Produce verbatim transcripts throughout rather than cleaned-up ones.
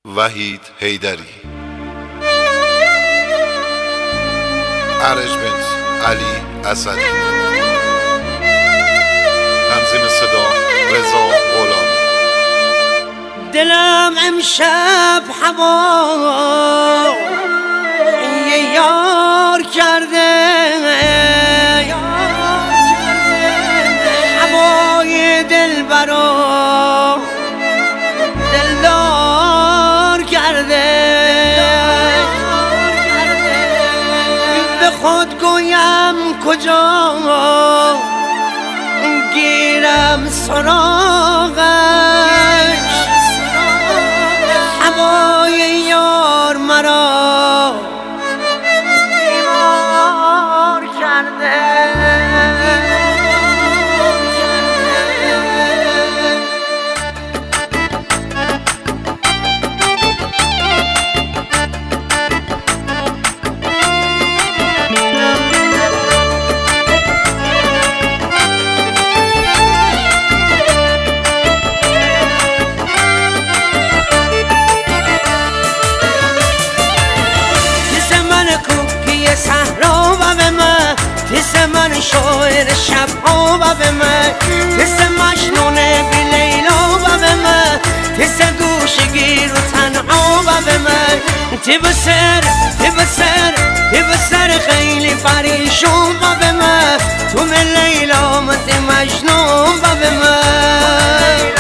وحید حیدری. ارنجمنت علی اسدی. تنظیم صدا رضا غلامی. دلم امشب هوا یه یار کرده، هوای دلبرا دلدار کرده. به خود گویم کجا گیرم سراغش، هوای یار مرا بیمار کرده. صحرا و به من تس من شاعر شبها و به من تس مجنون بی لیلا و به من تس گوشگیر و تنها و به من تی بسر تی بسر تی بسر خیلی پریشون و به من تو من لیلا من تی مجنون و به من.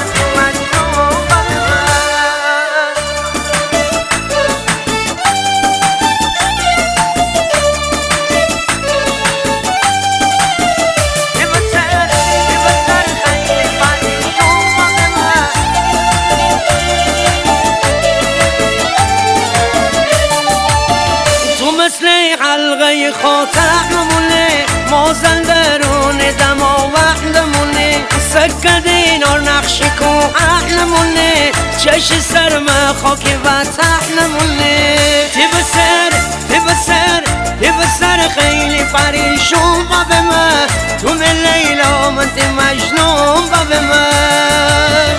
حلقه خاطر نمونه مازن درون دما وحدمونه سکه دینار نقش کوه نمونه چش سرم خاک و نمونه تی بسر تی بسر تی بسر خیلی پریشون و به من تو من لیلا من تی مجنون و به من.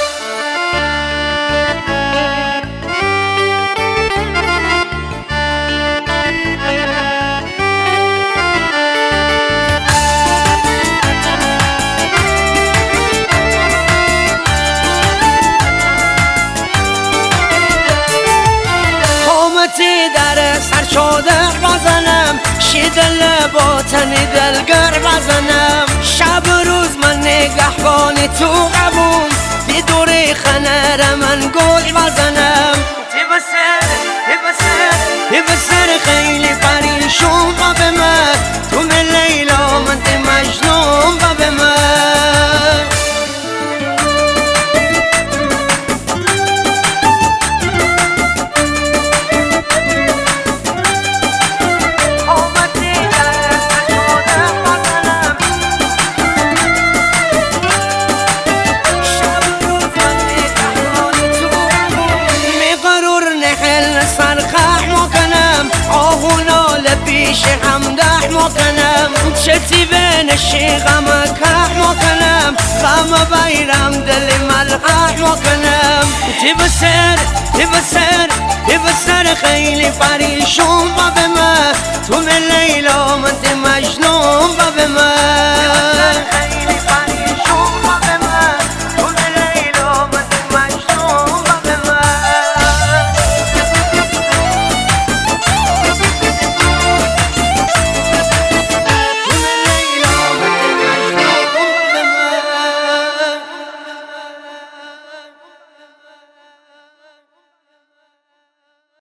در سر شادر بزنم شیدل با تنی دلگر بزنم شب روز من نگهبان تو قبوم بی دوری خنر من گل بزنم تی بسر تی بسر تی بسر خیلی پریشون و به من تو من لیلا من تی مجنون و به من. سرخح مکنم آهونا لپیش همده مکنم چتی بین شیغم که مکنم غم بیرم دل ملحق مکنم تی بسر تی بسر تی بسر خیلی پریشون و به من تو من لیلا من تی مجنون و به من.